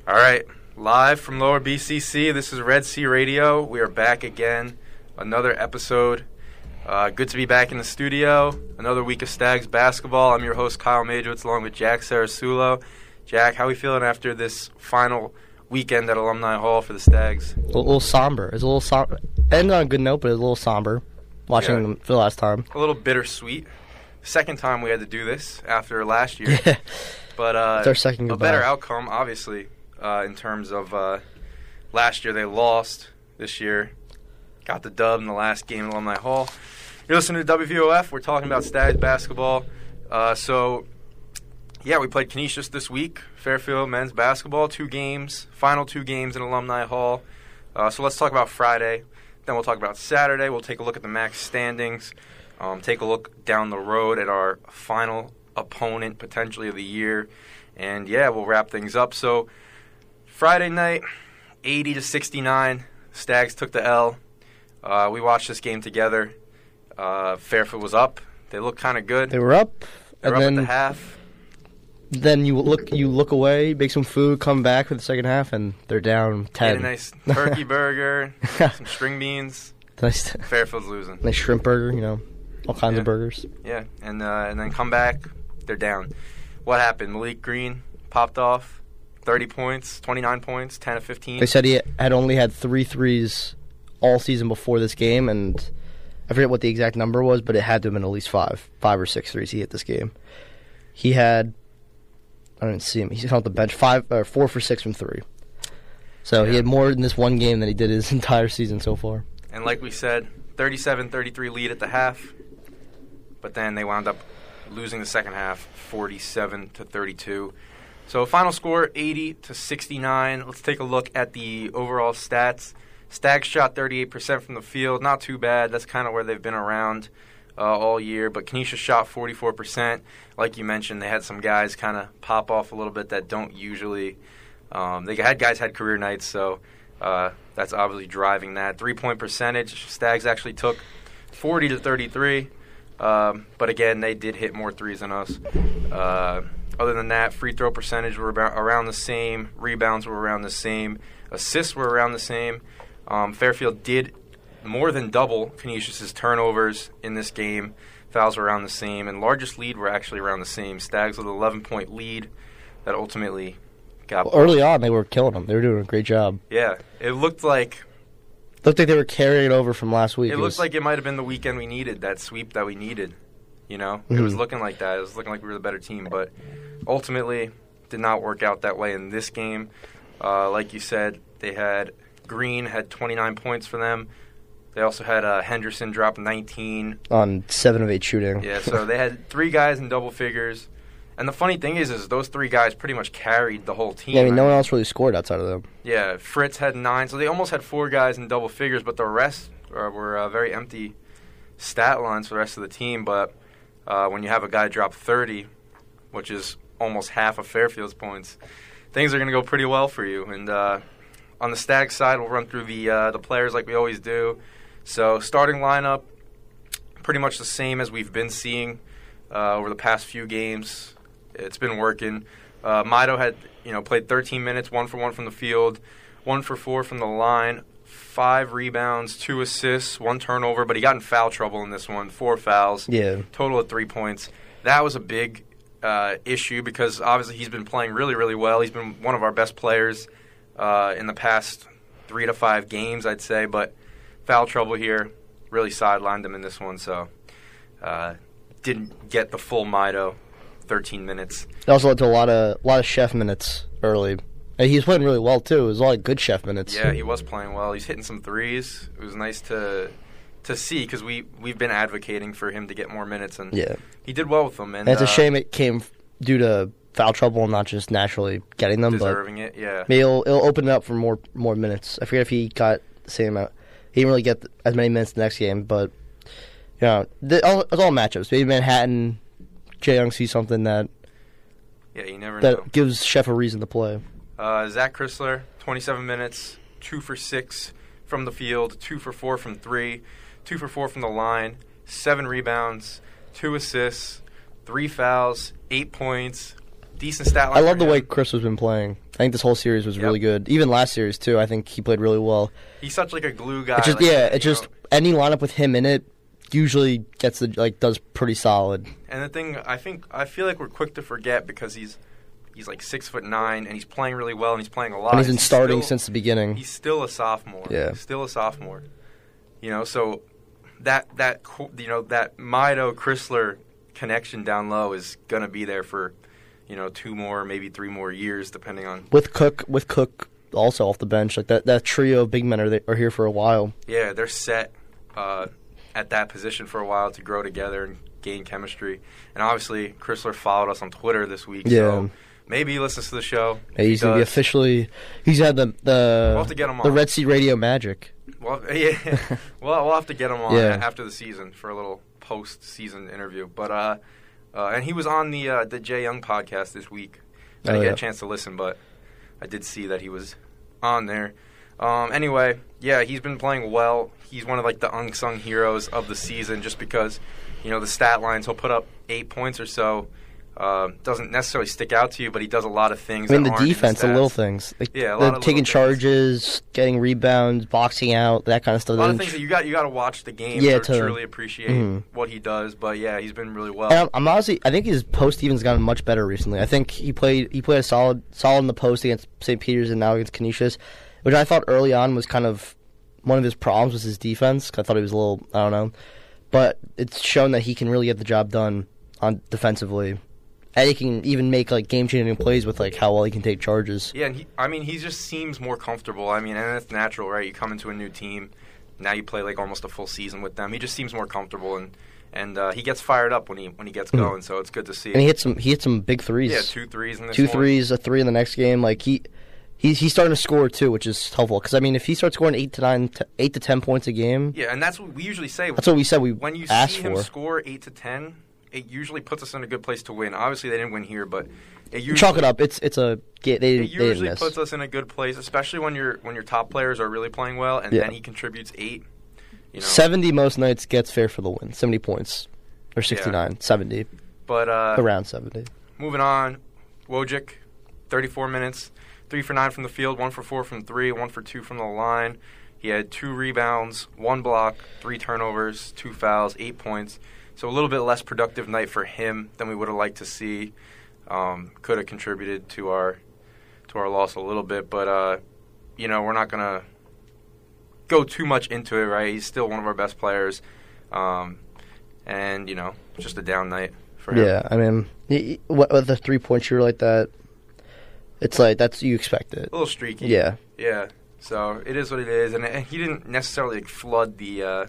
All right, live from Lower BCC, this is Red Sea Radio. We are back again, another episode. Good to be back in the studio. Another week of Stags basketball. I'm your host, Kyle Majowitz, along with Jack Sarasulo. Jack, how are we feeling after this final weekend at Alumni Hall for the Stags? A little somber. It's a little somber. Ended on a good note, but it's a little somber watching them for the last time. A little bittersweet. Second time we had to do this after last year. Yeah. But it's our second goodbye. A better outcome, obviously, in terms of last year they lost. This year got the dub in the last game at Alumni Hall. You're listening to WVOF. We're talking about Stags basketball. We played Canisius this week. Fairfield men's basketball, final two games in Alumni Hall. So let's talk about Friday. Then we'll talk about Saturday. We'll take a look at the MAC standings. Take a look down the road at our final opponent, potentially, of the year. And, we'll wrap things up. So Friday night, 80-69. Stags took the L. We watched this game together. Fairfield was up. They looked kind of good. They were up. They were up at the half. Then you look away, make some food, come back for the second half, and they're down 10. Ate a nice turkey burger, some string beans. Nice. Fairfield's losing. Nice shrimp burger, all kinds of burgers. Yeah, and then come back, they're down. What happened? Malik Green popped off, 30 points, 29 points, 10 of 15. They said he had only had 3 threes all season before this game, and I forget what the exact number was, but it had to have been at least 5 or 6 threes he hit this game. He had, I didn't see him, he's on the bench, 4 for 6 from 3. So he had more in this one game than he did his entire season so far. And like we said, 37-33 lead at the half, but then they wound up losing the second half, 47-32. So final score, 80-69. Let's take a look at the overall stats. Stags shot 38% from the field. Not too bad. That's kind of where they've been around all year. But Canisius shot 44%. Like you mentioned, they had some guys kind of pop off a little bit that don't usually. Guys had career nights, so that's obviously driving that. 3-point percentage, Stags actually took 40-33. But again, they did hit more threes than us. Other than that, free throw percentage were around the same. Rebounds were around the same. Assists were around the same. Fairfield did more than double Canisius' turnovers in this game. Fouls were around the same. And largest lead were actually around the same. Stags with an 11-point lead that ultimately got... early on, they were killing them. They were doing a great job. Yeah. It looked like they were carrying it over from last week. It looked like it might have been the weekend we needed, that sweep that we needed. Mm-hmm. It was looking like that. It was looking like we were the better team. But ultimately, did not work out that way in this game. Like you said, Green had 29 points for them. They also had Henderson drop 19. On 7 of 8 shooting. Yeah, so they had 3 guys in double figures. And the funny thing is those 3 guys pretty much carried the whole team. Yeah, no one else really scored outside of them. Yeah, Fritz had 9. So they almost had 4 guys in double figures, but the rest were very empty stat lines for the rest of the team. But when you have a guy drop 30, which is almost half of Fairfield's points, things are going to go pretty well for you. And on the Stags side, we'll run through the players like we always do. So starting lineup, pretty much the same as we've been seeing over the past few games. It's been working. Mito had played 13 minutes, 1 for 1 from the field, 1 for 4 from the line, 5 rebounds, 2 assists, 1 turnover, but he got in foul trouble in this one, 4 fouls. Yeah. Total of 3 points. That was a big issue because obviously he's been playing really, really well. He's been one of our best players in the past 3 to 5 games, I'd say, but foul trouble here really sidelined him in this one, so didn't get the full Mito 13 minutes. It also led to a lot of chef minutes early. And he was playing really well too. It was a lot of good chef minutes. Yeah, he was playing well. He's hitting some threes. It was nice to see because we've been advocating for him to get more minutes, and he did well with them. And it's a shame it came due to foul trouble and not just naturally getting them. Deserving it, yeah. Maybe it'll open it up for more minutes. I forget if he got the same amount. He didn't really get as many minutes the next game, but it's all matchups. Maybe Manhattan, Jae Young sees something that you never know. That gives Chef a reason to play. Zach Chrysler, 27 minutes, 2 for 6 from the field, 2 for 4 from 3, 2 for 4 from the line, 7 rebounds, 2 assists, 3 fouls, 8 points, decent stat line. I love for the way him. Chris has been playing. I think this whole series was Yep. really good. Even last series too. I think he played really well. He's such like a glue guy. It's just like, it's just any lineup with him in it usually gets does pretty solid. And the thing, I feel like we're quick to forget because he's like 6'9" and he's playing really well and he's playing a lot. And he's been starting still, since the beginning. He's still a sophomore. Yeah. He's still a sophomore. So that Mido Chrysler connection down low is gonna be there for 2 more, maybe 3 more years, depending on. With Cook also off the bench, like that trio of big men are here for a while. Yeah, they're set at that position for a while to grow together and gain chemistry. And obviously, Chrysler followed us on Twitter this week, so maybe he listens to the show. Yeah, he's gonna be officially. He's had the We'll have to get him the on. Red Sea Radio magic. Well, yeah, we'll have to get him on after the season for a little post-season interview. But and he was on the Jay Young podcast this week. I didn't get a chance to listen, but I did see that he was on there. Anyway, yeah, he's been playing well. He's one of like the unsung heroes of the season, just because the stat lines. He'll put up 8 points or so. Doesn't necessarily stick out to you, but he does a lot of things. I mean, that the aren't in defense, the stats. little things, like Yeah, a lot of taking little things. charges, getting rebounds, boxing out, that kind of stuff. A lot of things that you got to watch the game to truly appreciate what he does. But yeah, he's been really well. And I'm honestly, I think his post even's gotten much better recently. I think he played a solid in the post against St. Peter's and now against Canisius, which I thought early on was kind of one of his problems was his defense. I thought he was a little, I don't know, but it's shown that he can really get the job done on defensively. And he can even make like game-changing plays with like how well he can take charges. Yeah, and he just seems more comfortable. I mean, and that's natural, right? You come into a new team, now you play like almost a full season with them. He just seems more comfortable, and he gets fired up when he gets going. So it's good to see. And he hit some big threes. Yeah, 2 threes in this 2 one. threes, a 3 in the next game. Like he's starting to score too, which is helpful. Because I mean, if he starts scoring 8 to 10 points a game, Yeah, and that's what we usually say. that's what we said we when you asked see him for. score 8 to 10, it usually puts us in a good place to win. Obviously, they didn't win here, but it usually Chalk it up. They It didn't usually miss. puts us in a good place, especially when your top players are really playing well, and Yeah. then he contributes 8. 70 most nights gets fair for the win. 70 points or 69, 70, But around 70. moving on, Wojcik, 34 minutes, 3 for 9 from the field, 1 for 4 from 3, 1 for 2 from the line. He had 2 rebounds, 1 block, 3 turnovers, 2 fouls, 8 points. So a little bit less productive night for him than we would have liked to see. Could have contributed to our loss a little bit, but we're not gonna go too much into it, right? He's still one of our best players, and just a down night for him. Yeah, I mean, with the 3-point shooter like that, it's like you expect it. A little streaky. Yeah. Yeah. So it is what it is, and he didn't necessarily flood the.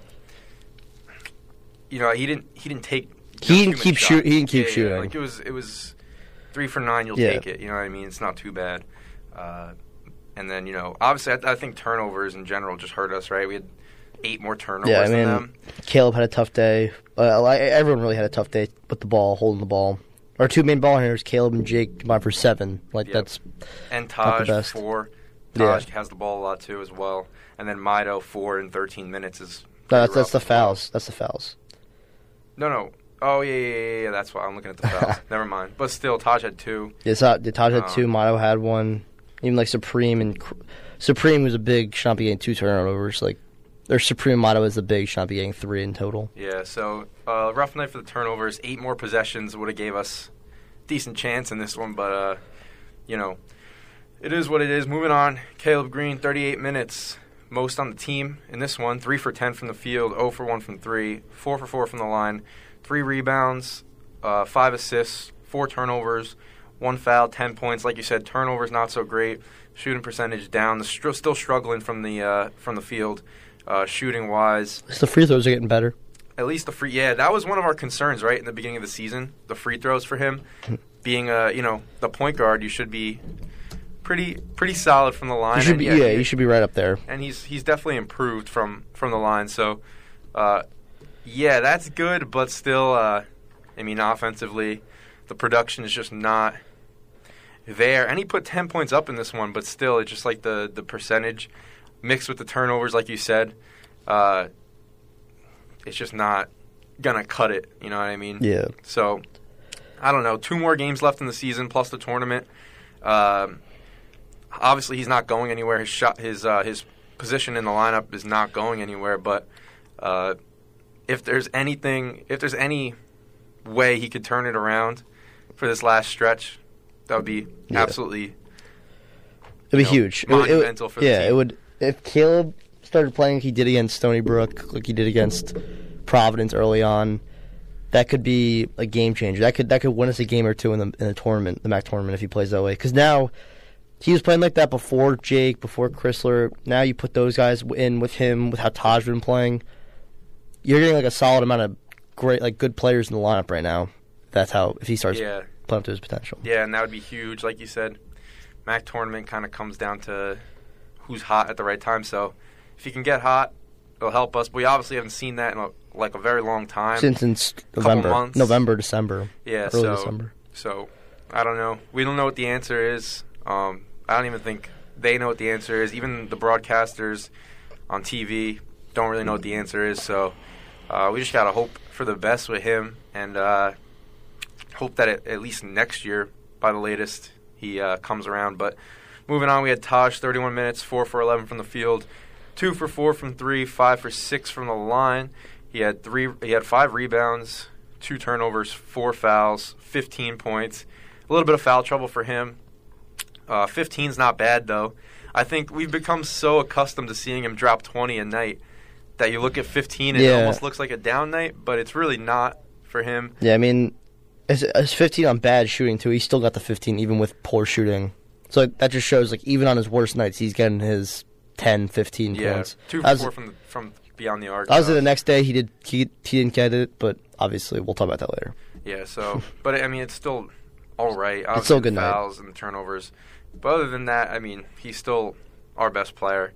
He didn't take. He didn't keep shooting. He didn't keep Yeah, shooting. like it was 3 for 9. You'll Yeah. take it. You know what I mean? It's not too bad. And then obviously I think turnovers in general just hurt us. Right? We had 8 more turnovers Yeah, I than mean, them. Caleb had a tough day. Everyone really had a tough day with the ball, holding the ball. Our 2 main ball handlers, Caleb and Jake, combined for 7. Like Yep. that's And not Taj the best. 4. Yeah. Taj has the ball a lot too as well. And then Mido 4 in 13 minutes is. that's pretty rough the as well. fouls. That's the fouls. No. Oh, yeah. That's why I'm looking at the fouls. Never mind. But still, Taj had 2. Yeah, Taj had 2. Motto had 1. Even like Supreme was a big. Should not be getting 2 turnovers. Like their Supreme motto is the big. Should not be getting 3 in total. Yeah, so rough night for the turnovers. 8 more possessions would have gave us decent chance in this one, but, it is what it is. Moving on, Caleb Green, 38 minutes. Most on the team in this one. 3 for 10 from the field, 0 for 1 from 3, 4 for 4 from the line, 3 rebounds, 5 assists, 4 turnovers, 1 foul, 10 points. Like you said, turnovers not so great. Shooting percentage down. Still struggling from the field, shooting wise. The free throws are getting better. At least the free. Yeah, that was one of our concerns, right, in the beginning of the season. The free throws for him, being the point guard, you should be pretty solid from the line. You should be, and you should be right up there. And he's definitely improved from the line. So, that's good, but still, offensively, the production is just not there. And he put 10 points up in this one, but still, it's just like the percentage mixed with the turnovers, like you said, it's just not gonna cut it. You know what I mean? Yeah. So, I don't know, 2 more games left in the season plus the tournament. Obviously, he's not going anywhere. His position in the lineup is not going anywhere. But if there's any way he could turn it around for this last stretch, that would be absolutely. It'd be huge. Monumental for the team. It would. If Caleb started playing like he did against Stony Brook, like he did against Providence early on, that could be a game changer. That could win us a game or two in the tournament, the MAC tournament, if he plays that way. Because now he was playing like that before Jake, before Chrysler. Now you put those guys in with him, with how Taj been playing. You're getting like a solid amount of great, like good players in the lineup right now. If he starts playing up to his potential. Yeah, and that would be huge. Like you said, MAC tournament kind of comes down to who's hot at the right time. So if he can get hot, it'll help us. But we obviously haven't seen that in a very long time. Since November, December. Yeah, early December. So I don't know. We don't know what the answer is. I don't even think they know what the answer is. Even the broadcasters on TV don't really know what the answer is. So we just gotta hope for the best with him, and hope that at least next year, by the latest, he comes around. But moving on, we had Taj, 31 minutes, 4 for 11 from the field, 2 for 4 from 3, 5 for 6 from the line. He had 5 rebounds, 2 turnovers, 4 fouls, 15 points. A little bit of foul trouble for him. 15's not bad, though. I think we've become so accustomed to seeing him drop 20 a night that you look at 15 and it almost looks like a down night, but it's really not for him. Yeah, I mean, it's 15 on bad shooting, too. He still got the 15 even with poor shooting. So that just shows, like, even on his worst nights, he's getting his 10, 15 points. 2 for 4 from beyond the arc. Obviously, the next day he didn't get it, but obviously we'll talk about that later. Yeah, so, but I mean, it's still all right. Obviously, it's still a good fouls night. And the turnovers. But other than that, I mean, he's still our best player,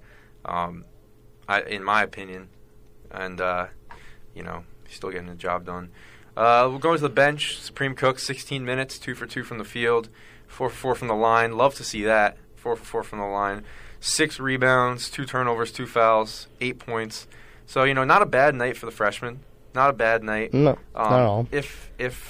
in my opinion. And, he's still getting the job done. We'll go to the bench. Supreme Cook, 16 minutes, 2 for 2 from the field, 4 for 4 from the line. Love to see that. 4 for 4 from the line. 6 rebounds, 2 turnovers, 2 fouls, 8 points. So, not a bad night for the freshman. Not a bad night. No, not at all. If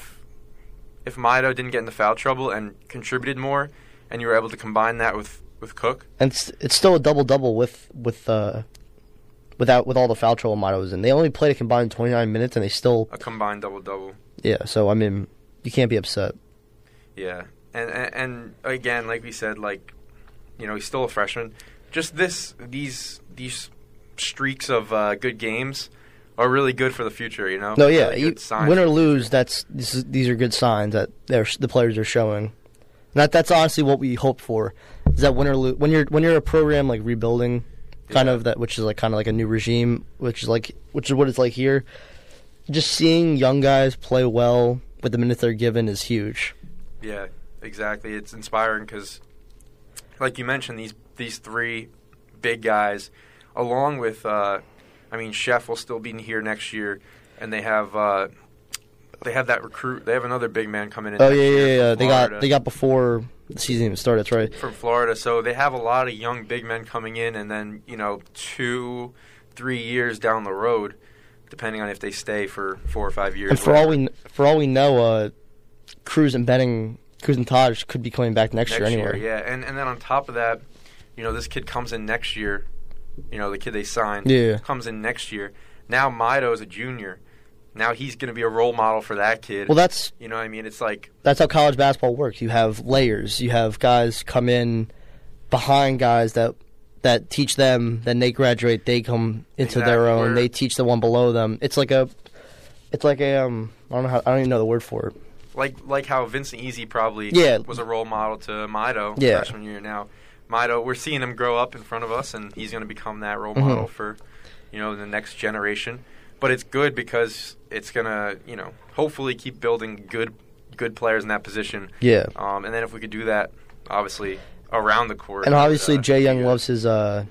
Maido didn't get into foul trouble and contributed more, and you were able to combine that with Cook. And it's still a double-double with all the foul trouble Maido was in. They only played a combined 29 minutes, and they still... A combined double-double. Yeah, so, I mean, you can't be upset. Yeah, and again, like we said, he's still a freshman. Just these streaks of good games are really good for the future, No, yeah, really win or lose, these are good signs that the players are showing. And that's honestly what we hope for. Is that win or lose, when you're a program like rebuilding, which is kind of like a new regime, which is what it's like here. Just seeing young guys play well with the minutes they're given is huge. Yeah, exactly. It's inspiring because, like you mentioned, these 3 big guys, along with, Chef will still be here next year, and they have that recruit. They have another big man coming in. Oh yeah. They got before the season even started. That's right. From Florida, so they have a lot of young big men coming in, and then 2-3 years down the road, depending on if they stay for 4 or 5 years. And for all we know, Cruz and Taj could be coming back next year anyway. Yeah, and then on top of that, this kid comes in next year. The kid they signed comes in next year. Now Maido is a junior. Now he's going to be a role model for that kid. Well, that's... It's like... That's how college basketball works. You have layers. You have guys come in behind guys that teach them, then they graduate, they come into their own, they teach the one below them. It's like a I don't even know the word for it. Like how Vincent Easy probably was a role model to Maido freshman year. Now Maido, we're seeing him grow up in front of us, and he's going to become that role model for the next generation. But it's good because it's going to hopefully keep building good players in that position. Yeah. And then if we could do that, obviously around the court. And obviously Jay Young loves his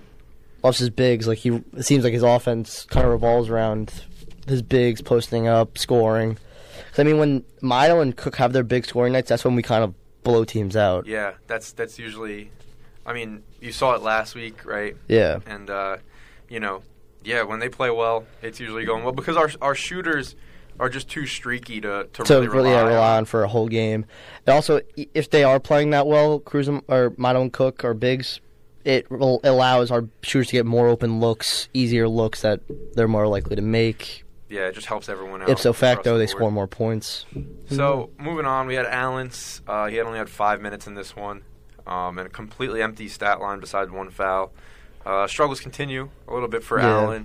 bigs. Like it seems like his offense kind of revolves around his bigs posting up, scoring. I mean, when Maido and Cook have their big scoring nights, that's when we kind of blow teams out. Yeah, that's usually. I mean, you saw it last week, right? Yeah. And when they play well, it's usually going well because our shooters are just too streaky to really rely on for a whole game. And also, if they are playing that well, Cruz or Mito and Cook or Biggs, it allows our shooters to get more open looks, easier looks that they're more likely to make. Yeah, it just helps everyone out. Ipso facto, they score more points. So, moving on, we had Allen. He only had 5 minutes in this one, and a completely empty stat line besides one foul. Struggles continue a little bit for Allen.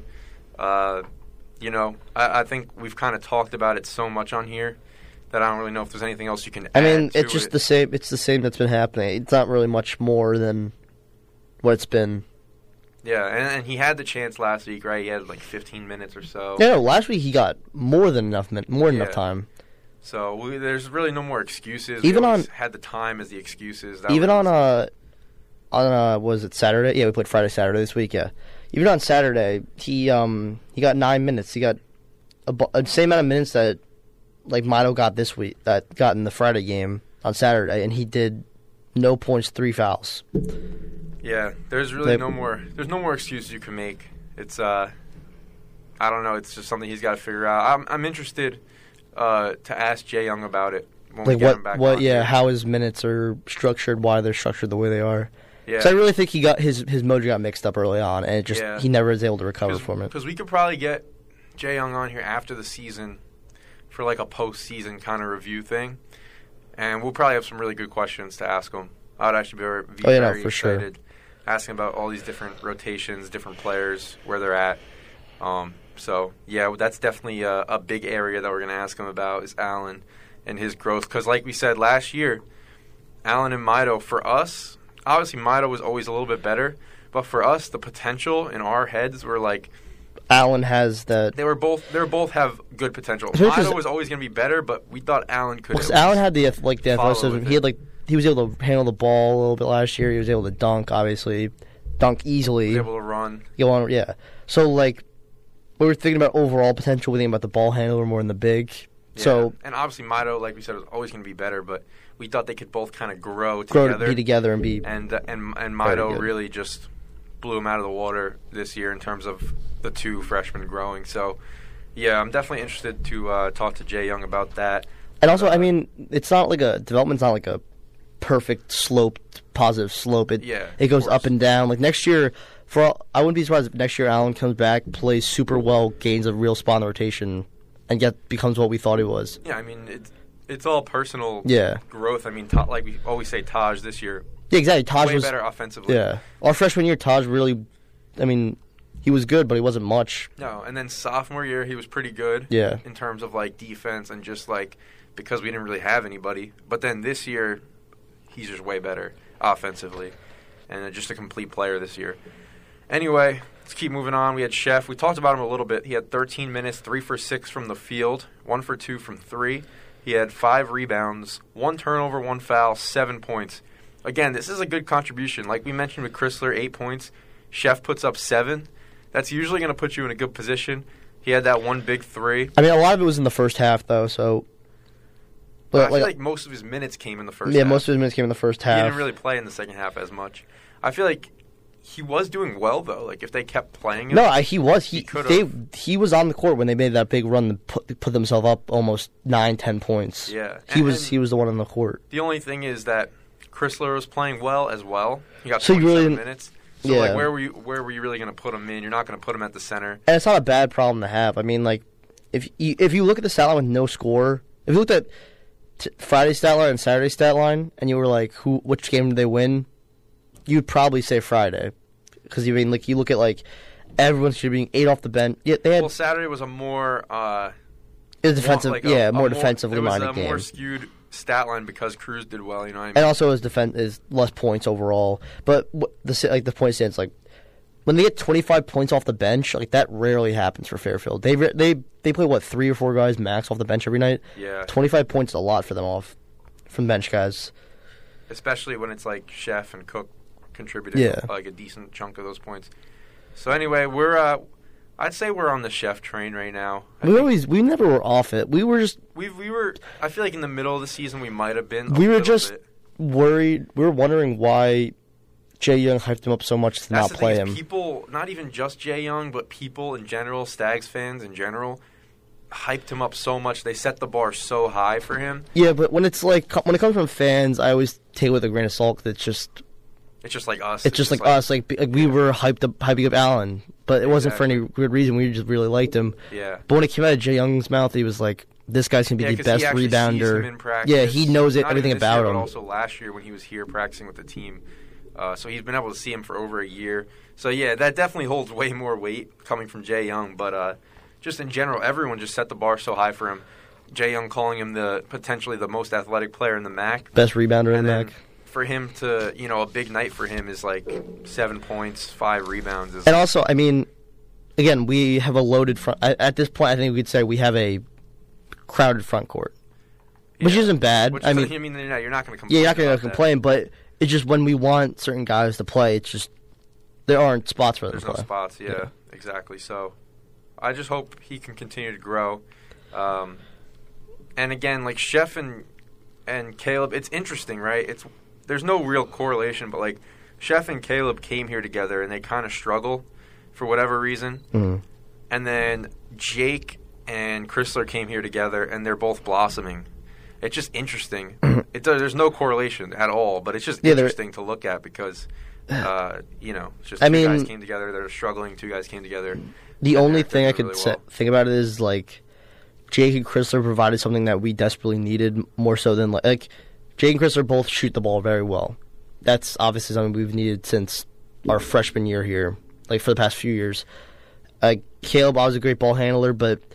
I think we've kind of talked about it so much on here that I don't really know if there's anything else you can add. I mean, it's just the same. It's the same that's been happening. It's not really much more than what it's been. Yeah, and he had the chance last week, right? He had like 15 minutes or so. Yeah, no, last week he got more than enough enough time. So there's really no more excuses. Even we had the time as the excuses. Even on was it Saturday? Yeah, we played Friday, Saturday this week. Yeah, even on Saturday he got 9 minutes. He got the same amount of minutes that like Mito got this week, that got in the Friday game on Saturday, and he did no points, 3 fouls. Yeah, there's really no more excuses you can make. It's I don't know. It's just something he's got to figure out. I'm interested to ask Jay Young about it when we get him back. How his minutes are structured, why they're structured the way they are. Yeah. So I really think he got his mojo got mixed up early on, and he never was able to recover from it. Because we could probably get Jay Young on here after the season for like a postseason kind of review thing, and we'll probably have some really good questions to ask him. I would actually be very excited. Sure. Asking about all these different rotations, different players, where they're at. So, yeah, that's definitely a big area that we're going to ask him about is Allen and his growth. Because like we said last year, Allen and Mito, for us, obviously Mito was always a little bit better. But for us, the potential in our heads were like... Allen has that... They both have good potential. Mito was always going to be better, but we thought Allen could... Because Allen had the athleticism. He was able to handle the ball a little bit last year. He was able to dunk, obviously. Dunk easily. He was able to run. Yeah. So, like, we were thinking about overall potential. We were thinking about the ball handler more than the big. Yeah. So, and obviously Mito, like we said, was always going to be better, but we thought they could both kind of grow together. Be together and be... And Mito really just blew him out of the water this year in terms of the two freshmen growing. So, yeah, I'm definitely interested to talk to Jay Young about that. And also, I mean, it's not like development's not like a perfect positive slope. It goes up and down. Like next year, I wouldn't be surprised if next year Allen comes back, plays super well, gains a real spot in the rotation, and becomes what we thought he was. Yeah, I mean it's all personal growth. I mean, like we always say, Taj this year. Yeah, exactly. Taj was better offensively. Yeah, our freshman year, Taj really, I mean, he was good, but he wasn't much. No, and then sophomore year he was pretty good. Yeah. In terms of like defense and just like because we didn't really have anybody. But then this year. He's just way better offensively and just a complete player this year. Anyway, let's keep moving on. We had Chef. We talked about him a little bit. He had 13 minutes, 3 for 6 from the field, 1 for 2 from 3. He had 5 rebounds, 1 turnover, 1 foul, 7 points. Again, this is a good contribution. Like we mentioned with Chrysler, 8 points. Chef puts up 7. That's usually going to put you in a good position. He had that 1 big 3. I mean, a lot of it was in the first half, though, so... But I feel like most of his minutes came in the first half. Yeah, most of his minutes came in the first half. He didn't really play in the second half as much. I feel like he was doing well, though. Like, if they kept playing him... No, he was. He was on the court when they made that big run and put themselves up almost 9-10 points. Yeah. He was the one on the court. The only thing is that Chrysler was playing well as well. He got 27 minutes. So, like, where were you really going to put him in? You're not going to put him at the center. And it's not a bad problem to have. I mean, like, if you look at the stat line with no score... If you looked at... Friday's stat line and Saturday's stat line, and you were like, which game did they win? You'd probably say Friday, because you look at like everyone should be 8 off the bench. Yeah, they had. Well, Saturday was a more. It was defensive, more defensively minded game. It was a more skewed stat line because Cruz did well. You know what I mean? And also his defense is less points overall, but the point stands like. When they get 25 points off the bench, like that rarely happens for Fairfield. They play 3 or 4 guys max off the bench every night. Yeah, 25 points is a lot for them from bench guys. Especially when it's like Chef and Cook contributing like a decent chunk of those points. So anyway, I'd say we're on the Chef train right now. We never were off it. We were just we were. I feel like in the middle of the season we might have been. We were just worried. We were wondering why. Jay Young hyped him up so much to not play him. People, not even just Jay Young, but people in general, Stags fans in general, hyped him up so much. They set the bar so high for him. Yeah, but when it's like when it comes from fans, I always take it with a grain of salt. 'Cause it's just like us. It's just like us. Like we were hyping up Allen, but it wasn't for any good reason. We just really liked him. Yeah. But when it came out of Jay Young's mouth, he was like, "This guy's gonna be the best rebounder." Sees him in practice. Yeah, he knows everything this about year, him. But also last year when he was here practicing with the team, so he's been able to see him for over a year. So yeah, that definitely holds way more weight coming from Jay Young. But just in general, everyone just set the bar so high for him. Jay Young calling him potentially the most athletic player in the MAC, best rebounder in the MAC. For him to, a big night for him is like 7 points, 5 rebounds. And also, I mean, again, we have a loaded front. At this point, I think we could say we have a crowded front court, which isn't bad. You're not going to complain. Yeah, you're not going to complain, but it's just when we want certain guys to play, it's just there aren't spots for them to play. There's no spots, yeah, exactly. So I just hope he can continue to grow. And again, like Chef and Caleb, it's interesting, right? There's no real correlation, but like Chef and Caleb came here together and they kind of struggle for whatever reason. Mm-hmm. And then Jake and Chrysler came here together and they're both blossoming. It's just interesting. There's no correlation at all, but it's just interesting to look at because, it's just two guys came together. They're struggling. 2 guys came together. The only thing I could think about it is like Jake and Chrysler provided something that we desperately needed more so than like Jake and Chrysler both shoot the ball very well. That's obviously something we've needed since our freshman year here, like for the past few years. Caleb was a great ball handler,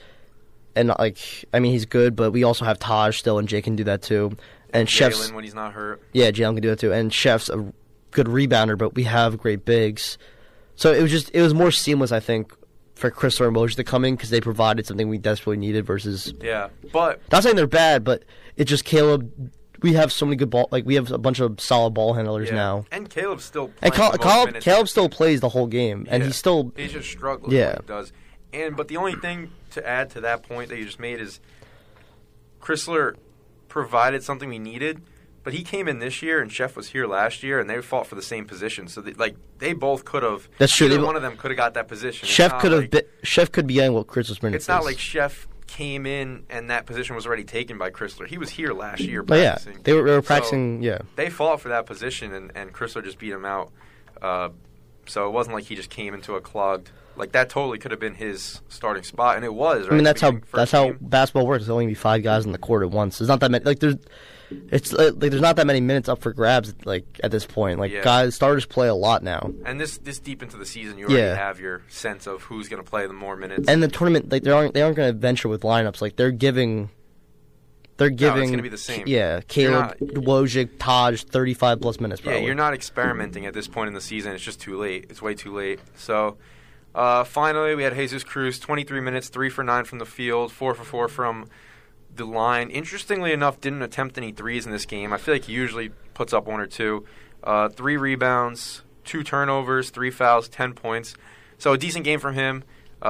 he's good, but we also have Taj still, and Jake can do that too. And Chef's Jalen when he's not hurt. Yeah, Jalen can do that too. And Chef's a good rebounder, but we have great bigs. So it was more seamless, I think, for Chrysler and Moshe to come in because they provided something we desperately needed versus. Yeah, but not saying they're bad, but it's just Caleb. We have so many good ball. Like we have a bunch of solid ball handlers now. And Caleb's still playing Caleb still plays the whole game, and he's just struggling. Yeah, he does. But the only thing to add to that point that you just made is Chrysler provided something we needed, but he came in this year and Chef was here last year, and they fought for the same position. So they both could have. That's true. One of them could have got that position. Chef could be getting what Chrysler's minutes. It's not like Chef came in and that position was already taken by Chrysler. He was here last year practicing. They were practicing. So they fought for that position, and Chrysler just beat him out. So it wasn't like he just came into a clogged. Like that totally could have been his starting spot, and it was. Right? I mean, that's how basketball works. There's only be 5 guys in the court at once. There's not that many. There's not that many minutes up for grabs. Like at this point, starters play a lot now. And this deep into the season, you already have your sense of who's going to play the more minutes. And the tournament, they aren't going to venture with lineups. Like they're giving. No, it's going to be the same. Yeah, Caleb, Wojcik, Taj, 35 plus minutes. Probably. Yeah, you're not experimenting at this point in the season. It's just too late. It's way too late. So. Finally, we had Jesus Cruz, 23 minutes, 3 for 9 from the field, 4 for 4 from the line. Interestingly enough, didn't attempt any threes in this game. I feel like he usually puts up 1 or 2. 3 rebounds, 2 turnovers, 3 fouls, 10 points. So a decent game from him.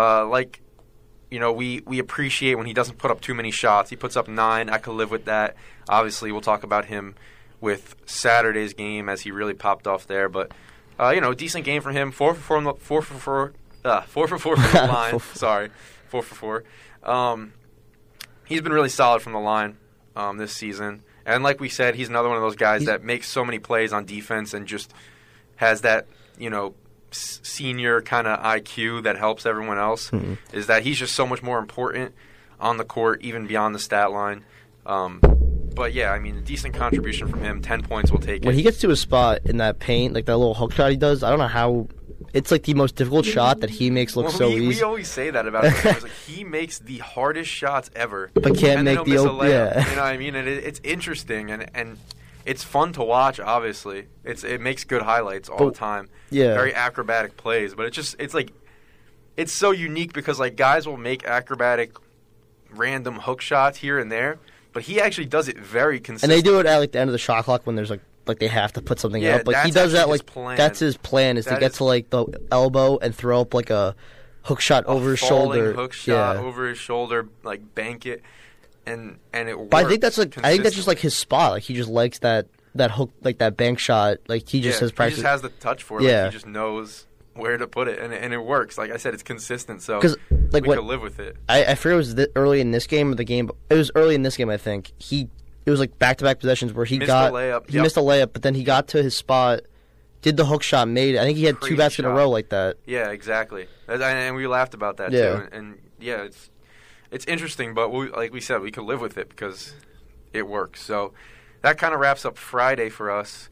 We appreciate when he doesn't put up too many shots. He puts up 9. I could live with that. Obviously, we'll talk about him with Saturday's game as he really popped off there. But, a decent game from him. 4 for 4 from the line. Sorry, 4 for 4. He's been really solid from the line this season. And like we said, he's another one of those guys that makes so many plays on defense and just has that, senior kind of IQ that helps everyone else. Mm-hmm. Is that he's just so much more important on the court, even beyond the stat line. But yeah, I mean, a decent contribution from him. 10 points will take it. When he gets to a spot in that paint, like that little hook shot he does, I don't know how. It's like the most difficult shot that he makes look so easy. We always say that about him. He makes the hardest shots ever, but can't make the open. Yeah. You know what I mean? And it's interesting and it's fun to watch. Obviously, it makes good highlights all the time. Yeah, very acrobatic plays. But it's so unique because like guys will make acrobatic, random hook shots here and there, but he actually does it very consistently. And they do it at like the end of the shot clock when there's like they have to put something up. Like he does that that's his plan is to get to like the elbow and throw up like a hook shot over his shoulder. Hook shot over his shoulder, like bank it, and it works. But I think that's just like his spot. Like he just likes that hook, like that bank shot. Like he just has practice. He just has the touch for it. Yeah, like, he just knows where to put it, and it works. Like I said, it's consistent, so 'Cause, like, we what- could live with it. I forget it was early in this game or the game. It was early in this game, I think. It was like back-to-back possessions where he Missed got a layup. he Yep. missed a layup, but then he got to his spot, did the hook shot, made it. I think he had Crazy two baskets in a shot. row like that. Yeah, exactly. And we laughed about that Yeah. too. And yeah, it's interesting, but like we said, we could live with it because it works. So that kind of wraps up Friday for us.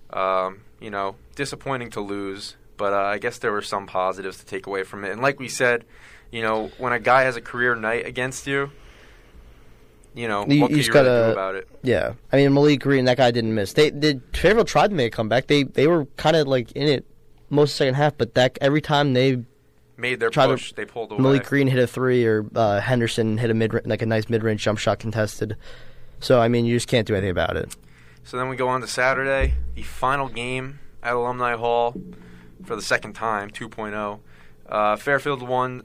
Disappointing to lose, but I guess there were some positives to take away from it. And like we said, when a guy has a career night against you, what can you really do about it? Yeah, I mean Malik Green, that guy didn't miss. Fayetteville tried to make a comeback. They were kind of like in it most of the second half, but every time they Made their tried push, they pulled away. Malik Green hit a three or Henderson hit a nice mid-range jump shot contested. So I mean you just can't do anything about it. So then we go on to Saturday, the final game at Alumni Hall for the second time, 2.0. Fairfield won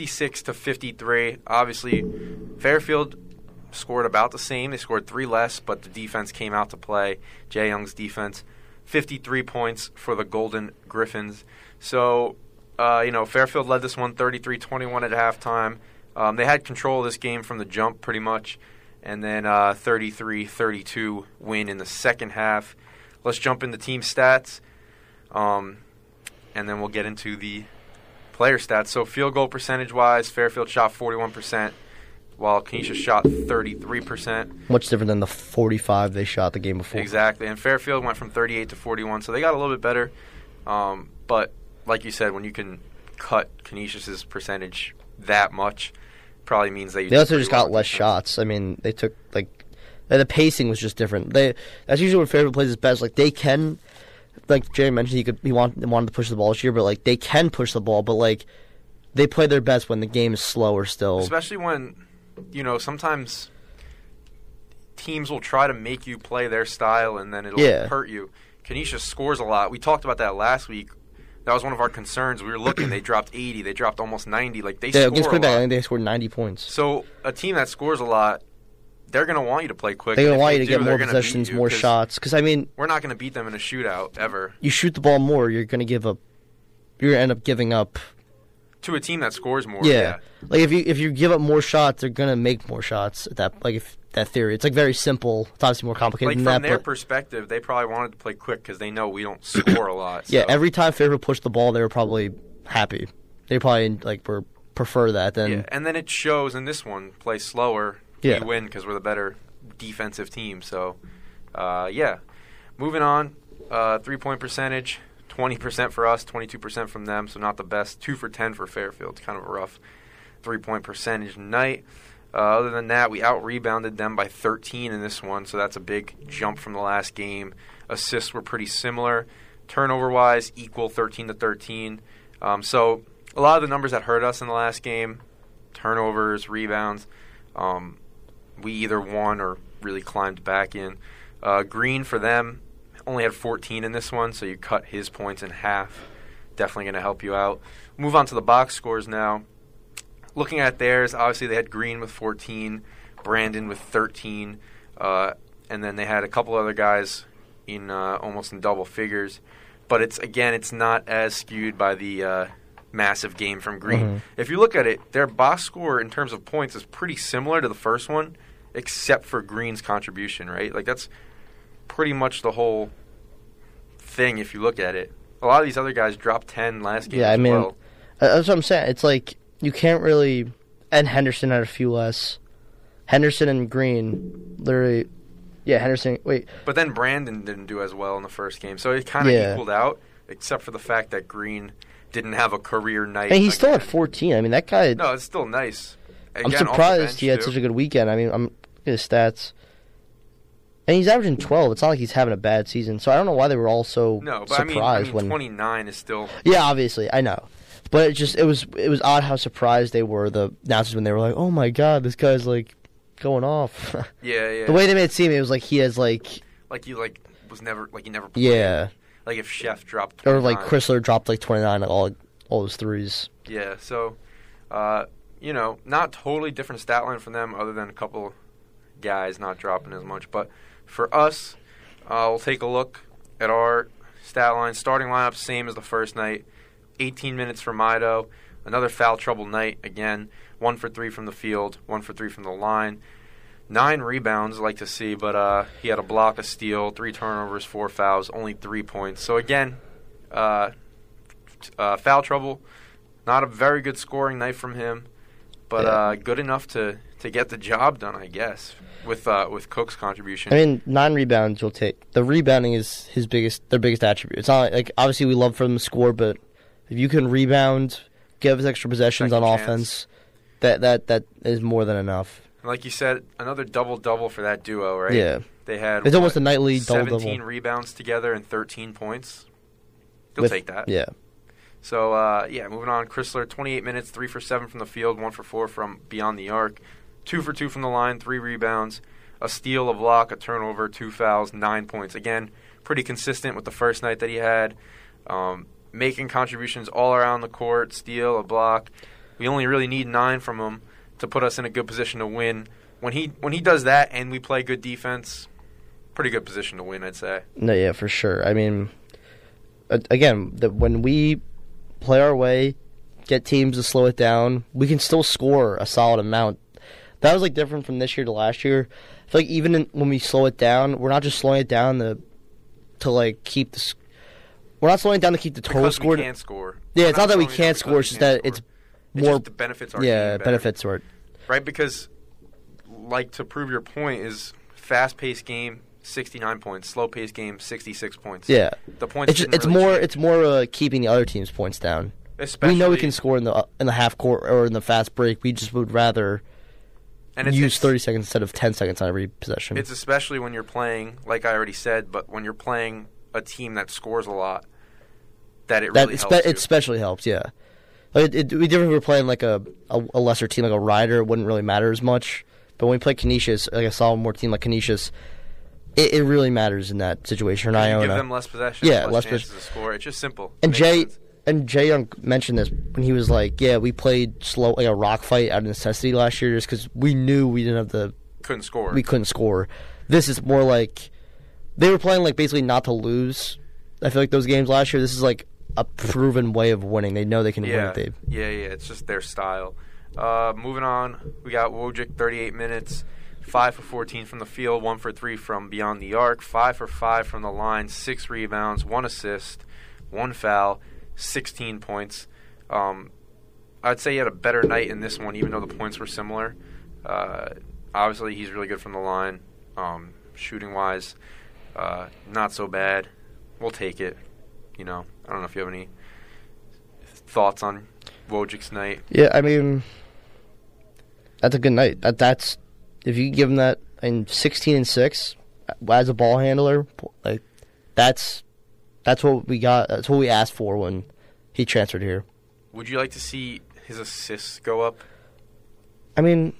66-53. Obviously, Fairfield scored about the same. They scored 3 less, but the defense came out to play. Jay Young's defense, 53 points for the Golden Griffins. So, Fairfield led this one 33-21 at halftime. They had control of this game from the jump pretty much. And then 33-32 win in the second half. Let's jump into team stats. And then we'll get into the player stats. So field goal percentage-wise, Fairfield shot 41%, while Canisius shot 33%. Much different than the 45 they shot the game before. Exactly. And Fairfield went from 38 to 41, so they got a little bit better. But like you said, when you can cut Canisius's percentage that much, probably means that you They also did just pretty well got on less defense. shots. I mean, they took the pacing was just different. That's usually when Fairfield plays his best. Like they can, like Jerry mentioned, he wanted to push the ball this year, but like they can push the ball, but like they play their best when the game is slower still. Especially when, sometimes teams will try to make you play their style and then it'll hurt you. Canisius scores a lot. We talked about that last week. That was one of our concerns. We were looking. They dropped 80. They dropped almost 90. Like they score against a Quebec, I lot. think they scored 90 points. So a team that scores a lot, they're going to want you to play quick. They're and going to if want you they to get do, more they're gonna beat possessions, you, more 'cause shots. Because I mean, we're not going to beat them in a shootout ever. you shoot the ball more, you're going to give up. You're going to end up giving up. To a team that scores more. Yeah. Like if you give up more shots, they're going to make more shots. If that theory, it's like very simple. It's obviously more complicated Like than from that. their But perspective, they probably wanted to play quick because they know we don't score a lot. yeah, so. every time Fairfield pushed the ball, they were probably happy. They probably prefer that than. Yeah, and then it shows in this one. Play slower, Yeah. we win because we're the better defensive team. So, moving on. 3-point percentage, 20% for us, 22% from them. So not the best. 2 for 10 for Fairfield. It's kind of a rough 3-point percentage night. Other than that, we out-rebounded them by 13 in this one, so that's a big jump from the last game. Assists were pretty similar. Turnover-wise, equal 13-13. So a lot of the numbers that hurt us in the last game, turnovers, rebounds, we either won or really climbed back in. Green for them only had 14 in this one, so you cut his points in half. Definitely going to help you out. Move on to the box scores now. Looking at theirs, obviously they had Green with 14, Brandon with 13, and then they had a couple other guys in almost in double figures. But it's not as skewed by the massive game from Green. Mm-hmm. If you look at it, their box score in terms of points is pretty similar to the first one, except for Green's contribution, right? Like that's pretty much the whole thing if you look at it. A lot of these other guys dropped 10 last game Yeah, I as mean, well. that's what I'm saying. It's like you can't really. And Henderson had a few less. Henderson and Green, literally. Yeah, Henderson. Wait. But then Brandon didn't do as well in the first game, so it kind of equaled out, except for the fact that Green didn't have a career night. And he still had again. 14. I mean, that guy. No, it's still nice. I'm Again, off the surprised bench, he had too. such a good weekend. I mean, I'm looking at his stats. And he's averaging 12. It's not like he's having a bad season. So I don't know why they were all so No, but surprised I mean, when. 29 is still. Yeah, obviously, I know. But it was odd how surprised they were, the announcers, when they were like, "Oh my God, this guy's like going off." Yeah. The way they made it seem, it was like he has like he never played. yeah, Like if Chef dropped. or like 29. Chrysler dropped like 29 all his threes. Yeah, so, not totally different stat line from them other than a couple guys not dropping as much. But for us, we'll take a look at our stat line. Starting lineup, same as the first night. 18 minutes for Mido. Another foul trouble night again. 1 for 3 from the field, 1 for 3 from the line. 9 rebounds, like to see, but he had a block, a steal, 3 turnovers, 4 fouls, only 3 points. So again, foul trouble. Not a very good scoring night from him, but good enough to get the job done, I guess, with Cook's contribution. I mean, 9 rebounds you'll take. The rebounding is their biggest attribute. It's not like obviously we love for them to score, but if you can rebound, give us extra possessions on offense, that is more than enough. Like you said, another double-double for that duo, right? Yeah. They had it's almost a nightly double-double. 17 rebounds together and 13 points. You'll take that. Yeah. So, moving on. Chrysler, 28 minutes, 3 for 7 from the field, 1 for 4 from beyond the arc, 2 for 2 from the line, 3 rebounds, a steal, a block, a turnover, 2 fouls, 9 points. Again, pretty consistent with the first night that he had. Making contributions all around the court, steal, a block. We only really need 9 from him to put us in a good position to win. When he does that and we play good defense, pretty good position to win, I'd say. No, yeah, for sure. I mean, again, when we play our way, get teams to slow it down, we can still score a solid amount. That was different from this year to last year. I feel like even when we slow it down, we're not just slowing it down to keep the. We're not slowing it down to keep the total score. We can't score. Yeah, it's not that we can't score. It's just that it's more. Just benefits our team better. Benefits our. Right, because to prove your point is fast-paced game, 69 points. Slow-paced game, 66 points. Yeah, the points. It's more keeping the other team's points down. Especially, we know we can score in the half court or in the fast break. We just would rather use 30 seconds instead of 10 seconds on every possession. It's especially when you're playing, like I already said, but when you're playing a team that scores a lot, that it really helps. It especially helps, yeah. It'd be different if we were playing a lesser team like a Rider. It wouldn't really matter as much. But when we play Canisius, like a sophomore team like Canisius, it really matters in that situation. You give them less possession, less chances to score. It's just simple. And Jay Young mentioned this when he was we played slow, like a rock fight out of necessity last year just because we knew we didn't have couldn't score. We couldn't score. This is more like they were playing basically not to lose. I feel like those games last year, this is a proven way of winning. They know they can win it. Yeah. It's just their style. Moving on, we got Wojcik, 38 minutes, 5 for 14 from the field, 1 for 3 from beyond the arc, 5 for 5 from the line, 6 rebounds, 1 assist, 1 foul, 16 points. I'd say he had a better night in this one, even though the points were similar. Obviously, he's really good from the line. Shooting-wise, not so bad. We'll take it. I don't know if you have any thoughts on Wojcik's night. Yeah, I mean, that's a good night. That's if you give him that in 16 and 6 as a ball handler, that's what we got. That's what we asked for when he transferred here. Would you like to see his assists go up? I mean,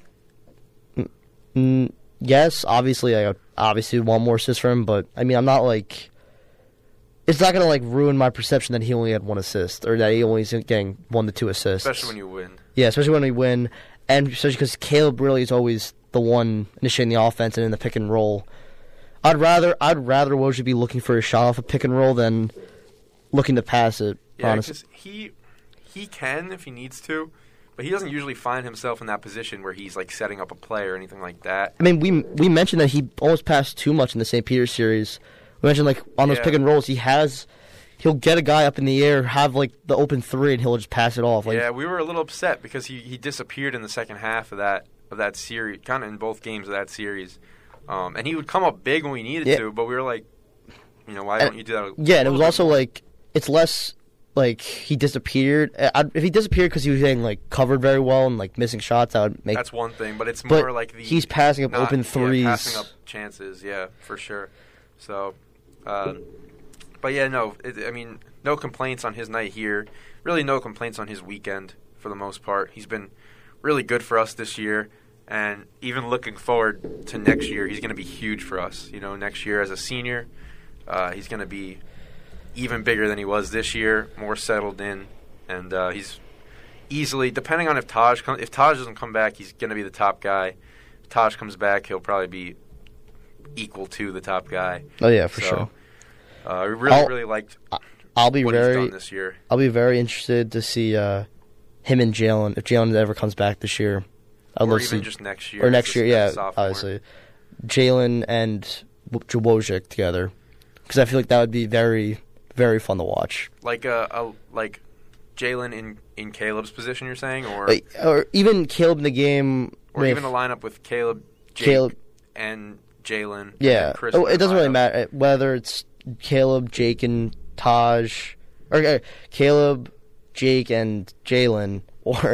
yes. Obviously, I want more assists for him, but I mean, I'm not it's not going to ruin my perception that he only had 1 assist or that he only is getting 1 to 2 assists. Especially when you win. Yeah, especially when we win, and especially because Caleb really is always the one initiating the offense and in the pick and roll. I'd rather Woj be looking for a shot off a pick and roll than looking to pass it. Yeah, because he can if he needs to, but he doesn't usually find himself in that position where he's setting up a play or anything like that. I mean, we mentioned that he almost passed too much in the St. Peter series. We mentioned on those pick and rolls, he'll get a guy up in the air, have the open 3, and he'll just pass it off. Yeah, we were a little upset because he disappeared in the second half of that series, kind of in both games of that series. And he would come up big when we needed to, but we were why don't you do that? Yeah, and it was also it's less he disappeared. If he disappeared because he was getting covered very well and missing shots, that would make. That's one thing, but it's more he's passing up open threes, passing up chances. Yeah, for sure. So, but yeah, no. I mean, no complaints on his night here. Really, no complaints on his weekend for the most part. He's been really good for us this year. And even looking forward to next year, he's going to be huge for us. Next year as a senior, he's going to be even bigger than he was this year, more settled in, and he's easily, depending on if Taj doesn't come back, he's going to be the top guy. If Taj comes back, he'll probably be equal to the top guy. Oh yeah, for sure. We really liked I'll be what he's done this year. I'll be very interested to see him and Jalen, if Jalen ever comes back this year. Or even just next year. Or next year, yeah, sophomore. obviously. Jalen and Wojcik together. Because I feel like that would be very, very fun to watch. Like Jalen in Caleb's position, you're saying? Or even Caleb in the game. Or even a lineup with Caleb, Jake, and Jalen. Yeah. And Chris it doesn't really matter whether it's Caleb, Jake, and Taj. Or Caleb, Jake, and Jalen. Or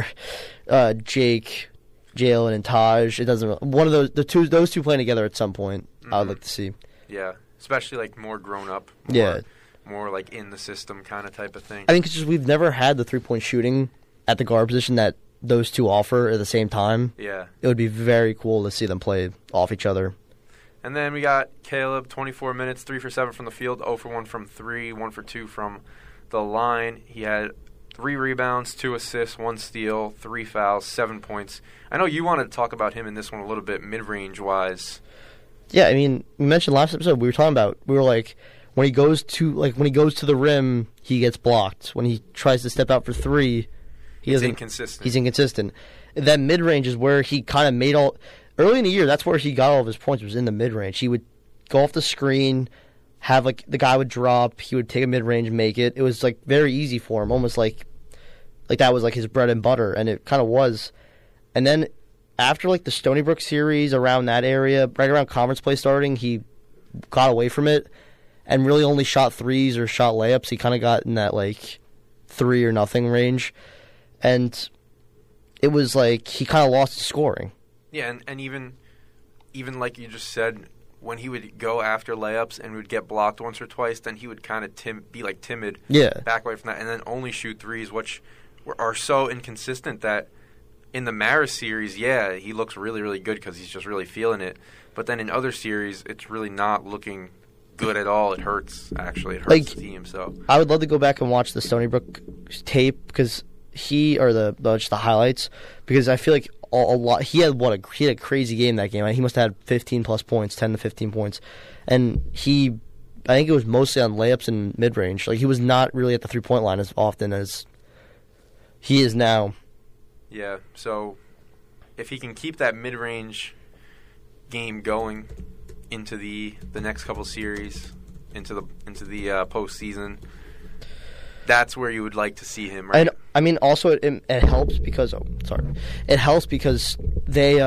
Jake, Jalen, and Taj. It doesn't really, one of those two playing together at some point, I would like to see. Yeah. Especially like more grown up. More like in the system kind of type of thing. I think it's just we've never had the 3-point shooting at the guard position that those two offer at the same time. Yeah. It would be very cool to see them play off each other. And then we got Caleb, 24 minutes, 3 for 7 from the field, 0 for 1 from 3, 1 for 2 from the line. He had 3 rebounds, 2 assists, 1 steal, 3 fouls, 7 points. I know you wanted to talk about him in this one a little bit mid-range wise. Yeah, I mean, we mentioned last episode we were like when he goes to the rim, he gets blocked. When he tries to step out for 3, he's inconsistent. He's inconsistent. That mid-range is where he kind of made all early in the year. That's where he got all of his points, was in the mid-range. He would go off the screen, have like the guy would drop, he would take a mid-range and make it. It was like very easy for him, almost like that was like his bread and butter, and it kind of was. And then after like the Stony Brook series, around that area, right around conference play starting, he got away from it and really only shot threes or shot layups. He kind of got in that like 3 or nothing range, and it was like he kind of lost his scoring. Yeah, and even like you just said, when he would go after layups and would get blocked once or twice, then he would kind of be like timid, back away from that, and then only shoot threes, which are so inconsistent that in the Maris series, he looks really, really good because he's just really feeling it. But then in other series, it's really not looking good at all. It hurts, actually. It hurts the team. So I would love to go back and watch the Stony Brook tape because just the highlights, because I feel like a lot. He had a crazy game that game. He must have had 15+ points, 10 to 15 points, and I think it was mostly on layups and mid range. Like he was not really at the 3-point line as often as he is now. Yeah. So if he can keep that mid range game going into the next couple series, into the postseason, that's where you would like to see him, right? And I mean, also it helps because it helps because they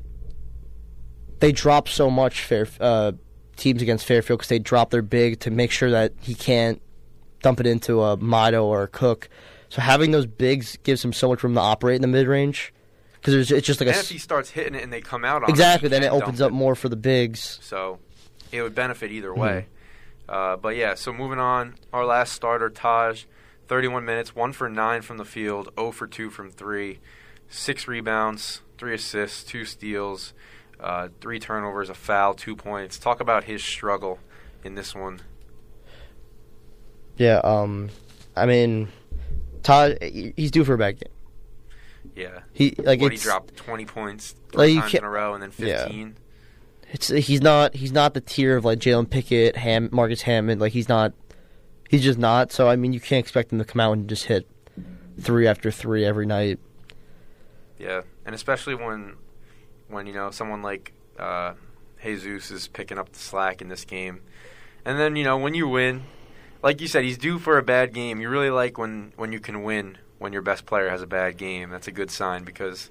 drop so much teams against Fairfield because they drop their big to make sure that he can't dump it into a Mito or a Cook. So having those bigs gives him so much room to operate in the mid range because it's just like if he starts hitting it and they come out on exactly, then it opens up more for the bigs. So it would benefit either way. But yeah, so moving on, our last starter, Taj, 31 minutes, 1 for 9 from the field, 0 for 2 from 3, 6 rebounds, 3 assists, 2 steals, 3 turnovers, a foul, 2 points. Talk about his struggle in this one. Yeah, I mean, Taj, he's due for a bad game. Yeah. He dropped 20 points 3 times in a row and then 15. Yeah. He's not the tier of like Jalen Pickett, Marcus Hammond. Like he's just not. So I mean, you can't expect him to come out and just hit 3 after 3 every night. Yeah, and especially when someone like Jesus is picking up the slack in this game, and then when you win, like you said, he's due for a bad game. You really like when you can win when your best player has a bad game. That's a good sign because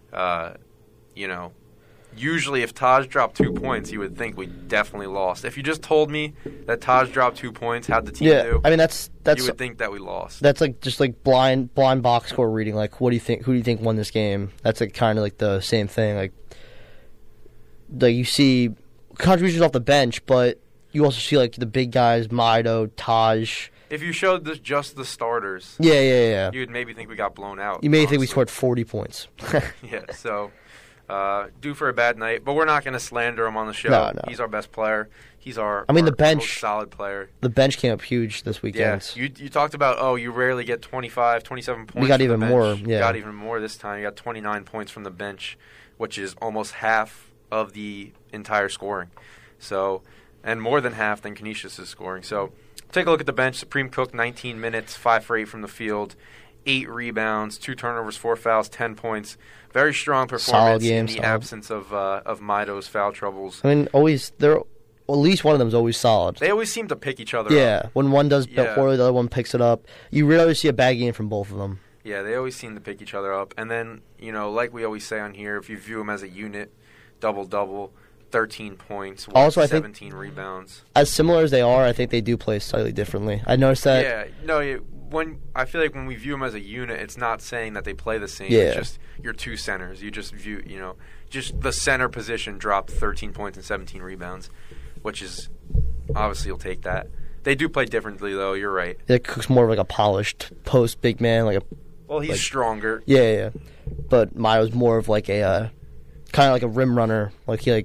usually if Taj dropped 2 points, you would think we definitely lost. If you just told me that Taj dropped 2 points, how'd the team do? I mean that's you would think that we lost. That's like just like blind box score reading. Like, what do you think? Who do you think won this game? That's like kind of like the same thing. Like you see contributions off the bench, but you also see like the big guys, Mito, Taj. If you showed just the starters, yeah, you would maybe think we got blown out. You may think we scored 40 points. Yeah, so. Due for a bad night, but we're not going to slander him on the show. No. He's our best player. He's our the bench, most solid player. The bench came up huge this weekend. Yeah, you talked about, you rarely get 25, 27 points. We got even more. Yeah. You got even more this time. You got 29 points from the bench, which is almost half of the entire scoring. So, and more than half than Canisius' scoring. So, Take a look at the bench. Supreme Cook, 19 minutes, 5 for 8 from the field, 8 rebounds, 2 turnovers, 4 fouls, 10 points. Very strong performance in the absence of Mido's foul troubles. I mean, at least one of them is always solid. They always seem to pick each other up. Yeah, when one does poorly, the other one picks it up. You rarely see a bad game from both of them. Yeah, they always seem to pick each other up. And then, like we always say on here, if you view them as a unit, double-double, 13 points, 17 rebounds. As similar as they are, I think they do play slightly differently. I noticed that. Yeah, no, I feel like when we view them as a unit, it's not saying that they play the same. Yeah. It's just your two centers. You just view, just the center position dropped 13 points and 17 rebounds, which is, obviously you'll take that. They do play differently, though. You're right. It Cook's more of like a polished post big man, he's stronger. Yeah. But Mido's more of like a kind of like a rim runner. Like he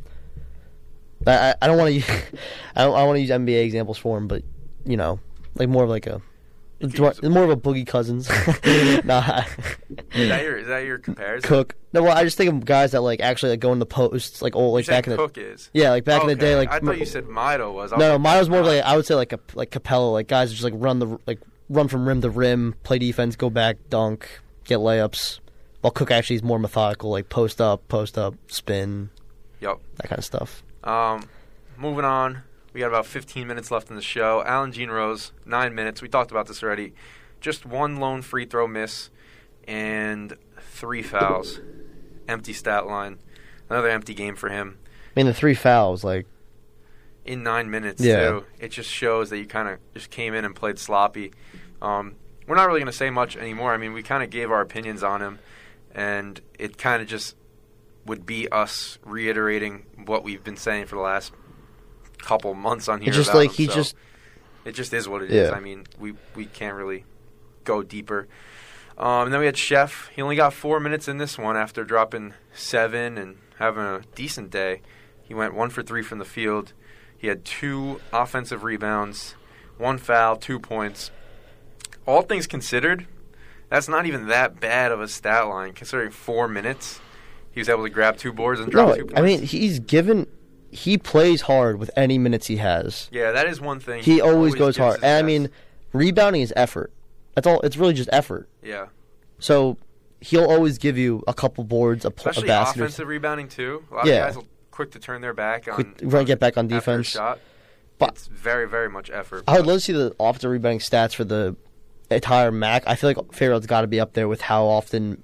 I don't want to use I want to use NBA examples for him, but like more of like more of a Boogie Cousins. Nah. Is that your comparison? Cook. No, well, I just think of guys that actually go in the posts back in the Cook is. Yeah, back in the day. I thought you said Mido was. No, Mido's more of I would say like Capella, guys that just run from rim to rim, play defense, go back, dunk, get layups. While Cook actually is more methodical, post up, spin. Yep. That kind of stuff. Moving on. We got about 15 minutes left in the show. Allen Jean Rose, 9 minutes. We talked about this already. Just one lone free throw miss and 3 fouls. Empty stat line. Another empty game for him. I mean, the 3 fouls, in 9 minutes, too. It just shows that you kind of just came in and played sloppy. We're not really going to say much anymore. I mean, we kind of gave our opinions on him, and it kind of just would be us reiterating what we've been saying for the last couple months on here. It's just about him, it just is what it is. I mean, we can't really go deeper. And then we had Chef. He only got 4 minutes in this one after dropping 7 and having a decent day. He went 1 for 3 from the field. He had 2 offensive rebounds, 1 foul, 2 points. All things considered, that's not even that bad of a stat line considering 4 minutes. He was able to grab 2 boards and drop 2 points. I mean, he plays hard with any minutes he has. Yeah, that is one thing. He always goes hard. And I mean, rebounding is effort. That's all. It's really just effort. Yeah. So he'll always give you a couple boards, especially basket. Offensive rebounding too. A lot of guys will quick to turn their back on. Get back on defense. Shot. But it's very, very much effort. I would love to see the offensive rebounding stats for the entire MAC. I feel like Fairfield's got to be up there with how often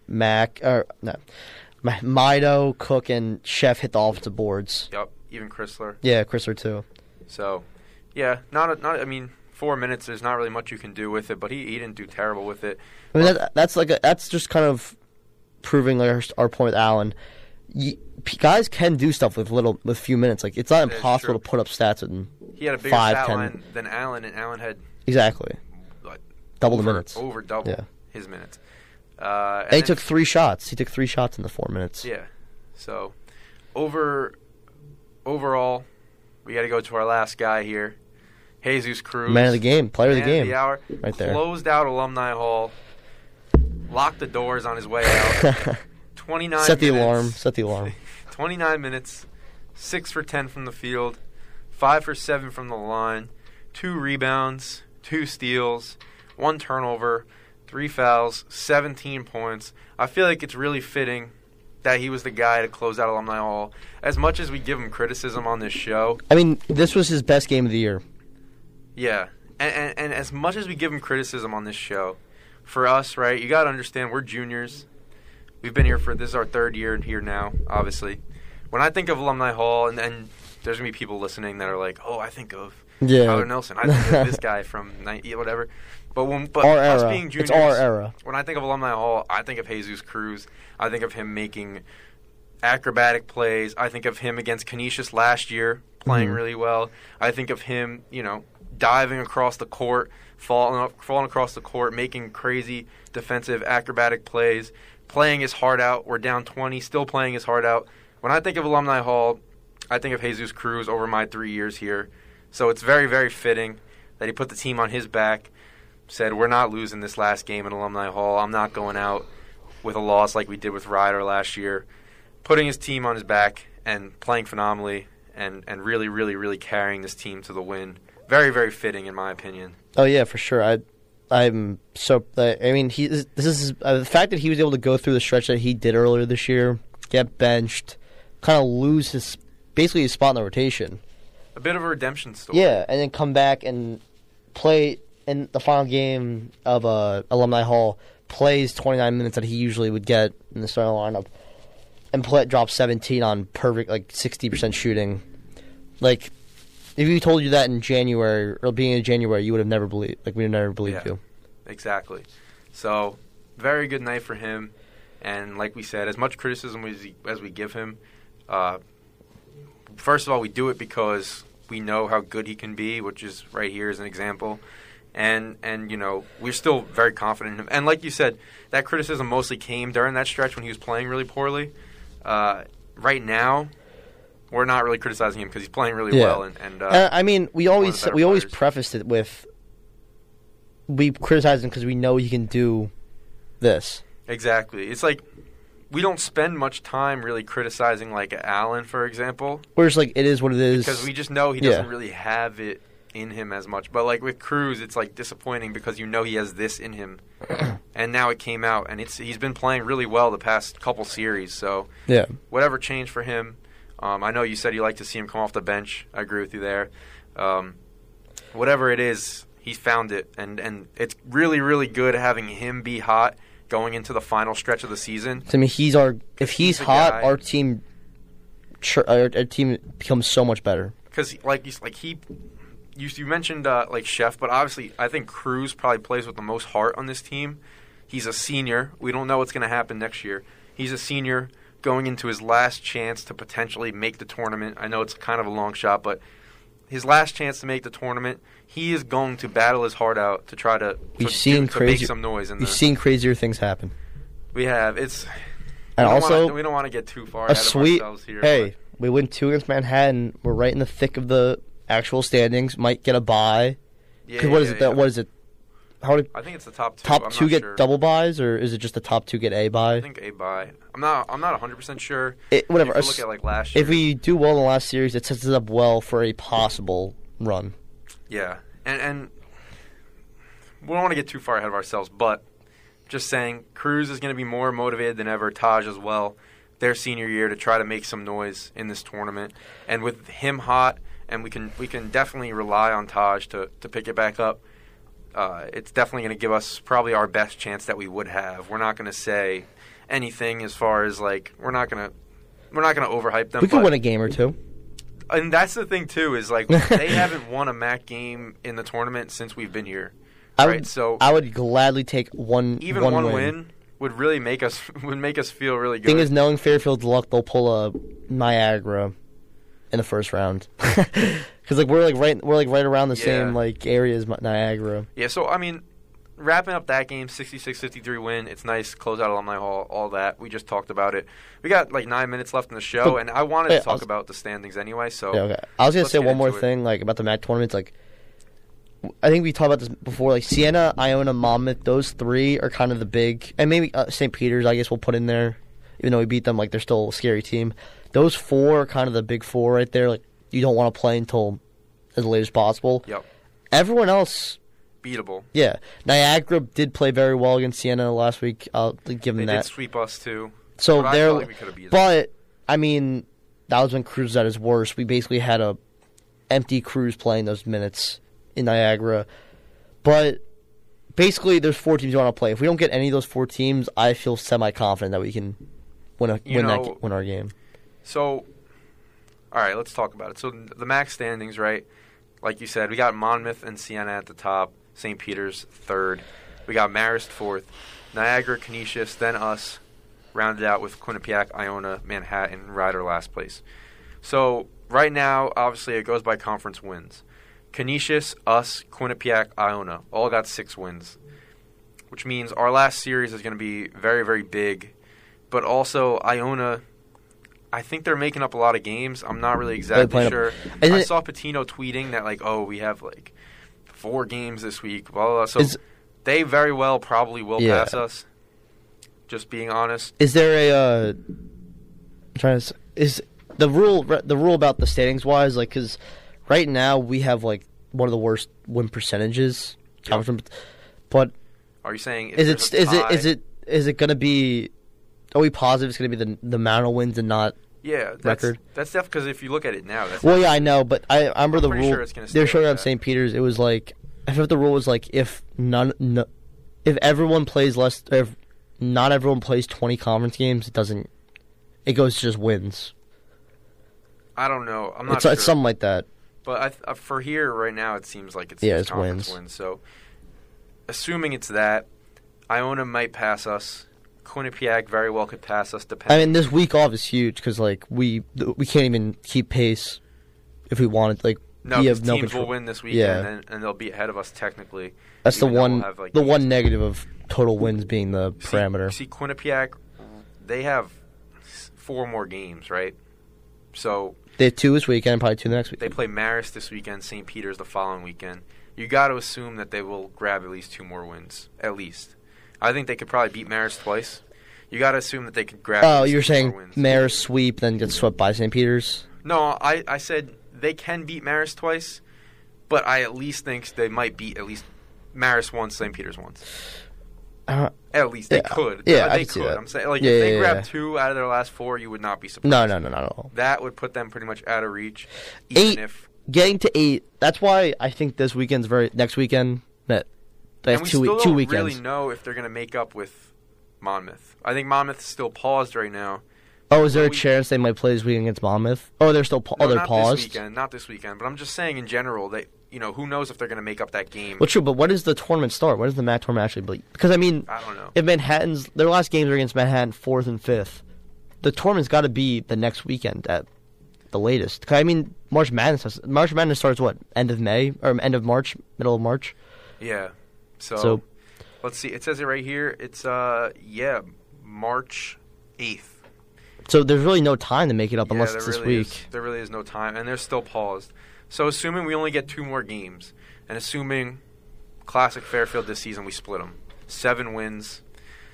Mido, Cook, and Chef hit the offensive boards. Yep, even Chrysler. Yeah, Chrysler too. So, yeah, I mean, 4 minutes. There's not really much you can do with it, but he didn't do terrible with it. I mean, that's just kind of proving our point with Allen. Guys can do stuff with few minutes. It's not impossible to put up stats in. He had a bigger stat line than Allen, and Allen had exactly double the minutes, over double his minutes. And he took 3 shots. He took 3 shots in the 4 minutes. Yeah. So, overall, we got to go to our last guy here, Jesus Cruz. Man of the game, player of the game. The hour. Right there. Closed out Alumni Hall. Locked the doors on his way out. 29 Set the minutes. alarm. 29 minutes. 6 for 10 from the field. 5 for 7 from the line. 2 rebounds. 2 steals. 1 turnover. 3 fouls, 17 points. I feel like it's really fitting that he was the guy to close out Alumni Hall. As much as we give him criticism on this show. I mean, this was his best game of the year. Yeah. And as much as we give him criticism on this show, for us, right, you got to understand we're juniors. We've been here this is our 3rd year here now, obviously. When I think of Alumni Hall, and there's going to be people listening that are like, oh, I think of Tyler Nelson. I think of this guy from whatever. But us being juniors, it's our era. When I think of Alumni Hall, I think of Jesus Cruz. I think of him making acrobatic plays. I think of him against Canisius last year playing really well. I think of him, diving across the court, falling across the court, making crazy defensive acrobatic plays, playing his heart out. We're down 20, still playing his heart out. When I think of Alumni Hall, I think of Jesus Cruz over my 3 years here. So it's very, very fitting that he put the team on his back. Said, we're not losing this last game in Alumni Hall. I'm not going out with a loss like we did with Ryder last year. Putting his team on his back and playing phenomenally and really, really, really carrying this team to the win. very, very fitting in my opinion. Oh yeah, for sure. I'm so. I mean, this is the fact that he was able to go through the stretch that he did earlier this year, get benched, kind of lose his spot in the rotation. A bit of a redemption story. Yeah, and then come back and play in the final game of Alumni Hall. Plays 29 minutes that he usually would get in the starting lineup, and drop 17 on perfect 60% shooting. Like, if you told you that in January or beginning of January, you would have never believed. Like, we would never believed you. Exactly. So, very good night for him. And like we said, as much criticism as we give him, first of all, we do it because we know how good he can be, which is right here as an example. And we're still very confident in him. And like you said, that criticism mostly came during that stretch when he was playing really poorly. Right now, we're not really criticizing him because he's playing really well. And I mean, we always prefaced it with we criticize him because we know he can do this. Exactly. It's like we don't spend much time really criticizing like Allen, for example. Whereas it is what it is. Because we just know he doesn't really have it in him as much. But like with Cruz, it's like disappointing because you know he has this in him. And now it came out, and he's been playing really well the past couple series. So whatever changed for him. I know you said you like to see him come off the bench. I agree with you there. Whatever it is, he's found it. And it's really, really good having him be hot going into the final stretch of the season. I mean, if he's hot, our team becomes so much better. Because you mentioned Chef, but obviously I think Cruz probably plays with the most heart on this team. He's a senior. We don't know what's going to happen next year. He's a senior going into his last chance to potentially make the tournament. I know it's kind of a long shot, but his last chance to make the tournament, he is going to battle his heart out to try to make some noise. We've seen crazier things happen. We have. We don't want to get too far ahead of ourselves here. Hey, we win 2 against Manhattan. We're right in the thick of the actual standings. Might get a bye. What is it? I think it's the top 2. Top 2 get double buys, or is it just the top 2 get a bye? I think a bye. I'm not 100% sure. Whatever. If you look at last year. If we do well in the last series, it sets us up well for a possible run. Yeah, and we don't want to get too far ahead of ourselves, but just saying, Cruz is going to be more motivated than ever. Taj as well. Their senior year to try to make some noise in this tournament, and with him hot, and we can definitely rely on Taj to pick it back up. It's definitely going to give us probably our best chance that we would have. We're not going to say anything as far as we're not going to overhype them. We could win a game or two. And that's the thing too is they haven't won a MAC game in the tournament since we've been here. I would gladly take one win. Would really make us feel really good. Thing is, knowing Fairfield's luck, they'll pull a Niagara in the first round. Because we're right around the same area as Niagara. Yeah. So I mean, wrapping up that game, 66-53 win. It's nice. Close out Alumni Hall. All that we just talked about it. We got 9 minutes left in the show, and I wanted to talk about the standings anyway. So I was gonna say one more thing about the MAC tournaments. I think we talked about this before. Siena, Iona, Monmouth. Those 3 are kind of the big, and maybe St. Peter's. I guess we'll put in there, even though we beat them. They're still a scary team. Those 4 are kind of the big 4 right there. You don't want to play until as late as possible. Yep. Everyone else beatable. Yeah. Niagara did play very well against Siena last week. I'll give them that. They did sweep us too. So but I mean, that was when Cruz was at his worst. We basically had a empty Cruz playing those minutes in Niagara. But basically, there's 4 teams you want to play. If we don't get any of those 4 teams, I feel semi-confident that we can win our game. So, all right, let's talk about it. So the MAC standings, right? Like you said, we got Monmouth and Siena at the top, St. Peter's 3rd. We got Marist 4th, Niagara, Canisius, then us, rounded out with Quinnipiac, Iona, Manhattan, Rider last place. So right now, obviously, it goes by conference wins. Canisius, us, Quinnipiac, Iona, all got 6 wins, which means our last series is going to be very, very big. But also, Iona, I think they're making up a lot of games. I'm not really exactly sure. I saw Patino tweeting that, we have, 4 games this week, blah, blah, blah. So they very well probably will pass us, just being honest. Is there is the rule about the standings-wise, because right now we have, one of the worst win percentages. Yep. But are you saying is it going to be? Are we positive it's going to be the amount of wins and not record? That's definitely because if you look at it now, that's I know, but I remember the rule. Sure they're showing up St. Peter's. It was like I forget the rule was like if everyone plays less, or if not everyone plays 20 conference games, it goes to just wins. I don't know. I'm not sure. It's something like that. But for here right now, it seems like it's conference wins. So, assuming it's that, Iona might pass us. Quinnipiac very well could pass us. Depending. I mean, this week off is huge because like we can't even keep pace if we wanted. Like no, we have no teams control. will win this weekend, and they'll be ahead of us technically. That's the one. We'll have, the one negative of total wins being the parameter. See, Quinnipiac, they have 4 more games, right? So they have 2 this weekend, probably 2 next week. They play Marist this weekend, St. Peter's the following weekend. You got to assume that they will grab at least 2 more wins, at least. I think they could probably beat Marist twice. You got to assume that they could grab. Oh, you're saying Marist sweep, then get swept by St. Peter's? No, I said they can beat Marist twice, but I at least think they might beat at least Marist once, St. Peter's once. At least they could. Yeah, they could. I'm saying, like, if they grab 2 out of their last 4, you would not be surprised. No, not at all. That would put them pretty much out of reach. Getting to 8. That's why I think this weekend's next weekend. That and we still don't weekends. really know if they're going to make up with Monmouth. I think Monmouth is still paused right now. Oh, is there a chance they might play this weekend against Monmouth? Oh, they're still they're paused. Not this weekend. But I'm just saying in general that who knows if they're going to make up that game. Well, true. But when does the tournament start? When does the MAC tournament actually be? Because I mean, I don't know. If their last games are against Manhattan 4th and 5th, the tournament's got to be the next weekend at the latest. Cause, I mean, March Madness starts what, end of May or end of March, middle of March. Yeah. So let's see. It says it right here. It's March 8th. So there's really no time to make it up unless it's this week. There really is no time, and they're still paused. So assuming we only get 2 more games, and assuming Classic Fairfield this season, we split them. 7 wins.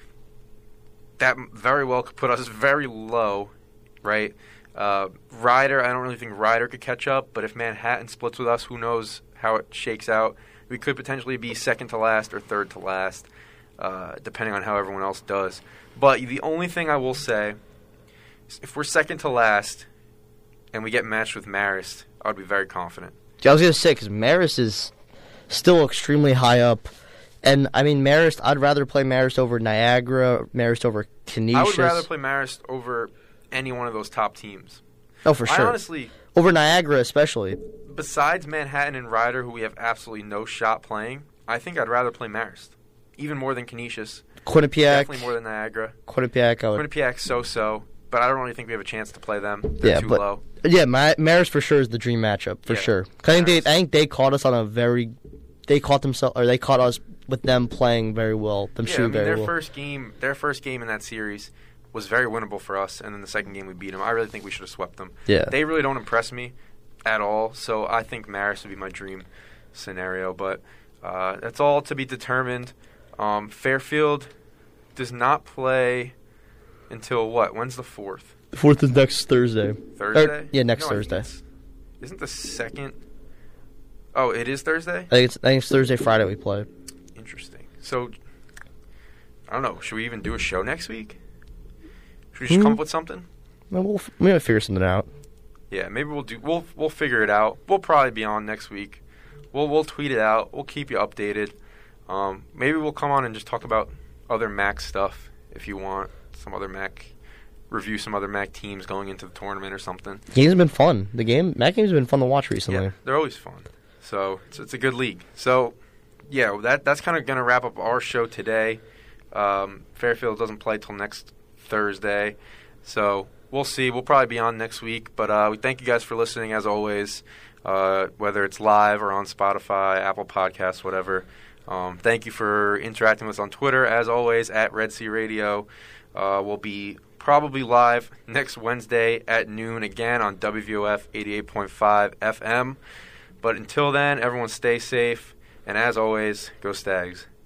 That very well could put us very low, right? Ryder, I don't really think Ryder could catch up, but if Manhattan splits with us, who knows how it shakes out. We could potentially be second to last or third to last, depending on how everyone else does. But the only thing I will say is if we're second to last and we get matched with Marist, I would be very confident. I was going to say, because Marist is still extremely high up. And, I mean, Marist, I'd rather play Marist over Niagara, Marist over Canisius. I would rather play Marist over any one of those top teams. Oh, for sure. Honestly, over Niagara especially. Besides Manhattan and Ryder, who we have absolutely no shot playing, I think I'd rather play Marist. Even more than Canisius. Quinnipiac. Definitely more than Niagara. Quinnipiac, so-so. But I don't really think we have a chance to play them. They're too low. Yeah, Marist for sure is the dream matchup, for sure. I think they caught us on a very... They caught us with them playing very well. Shooting very well. Their first game in that series was very winnable for us, and then the second game we beat them. I really think we should have swept them. Yeah. They really don't impress me at all, so I think Marist would be my dream scenario. But that's all to be determined. Fairfield does not play until what? When's the 4th? The 4th is next Thursday. Thursday? Next Thursday. Isn't the 2nd? Oh, it is Thursday? I think it's Thursday, Friday we play. Interesting. So, I don't know. Should we even do a show next week? Should we just come up with something? Well, we gotta figure something out. Yeah, maybe we'll figure it out. We'll probably be on next week. We'll tweet it out. We'll keep you updated. Maybe we'll come on and just talk about other MAC stuff if you want. Review some other MAC teams going into the tournament or something. Games have been fun. MAC games have been fun to watch recently. Yeah, they're always fun. So it's a good league. So yeah, that's kind of going to wrap up our show today. Fairfield doesn't play till next Thursday, so we'll see. We'll probably be on next week, but we thank you guys for listening as always, whether it's live or on Spotify, Apple Podcasts, whatever. Thank you for interacting with us on Twitter, as always, at Red Sea Radio. We'll be probably live next Wednesday at noon again on WVOF 88.5 FM. But until then, everyone stay safe, and as always, go Stags.